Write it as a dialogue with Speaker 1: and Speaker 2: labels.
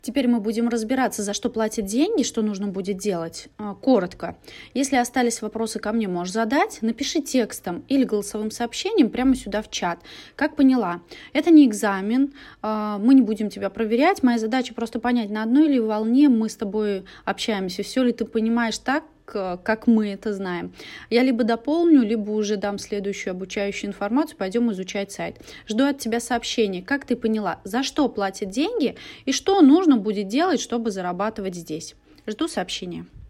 Speaker 1: Теперь мы будем разбираться, за что платят деньги, что нужно будет делать. Коротко. Если остались вопросы ко мне, можешь задать. Напиши текстом или голосовым сообщением прямо сюда в чат. Как поняла? Это не экзамен, мы не будем тебя проверять. Моя задача просто понять, на одной ли волне мы с тобой общаемся, все ли ты понимаешь так, как мы это знаем. Я либо дополню, либо уже дам следующую обучающую информацию, пойдем изучать сайт. Жду от тебя сообщений, как ты поняла, за что платят деньги и что нужно будет делать, чтобы зарабатывать здесь. Жду сообщения.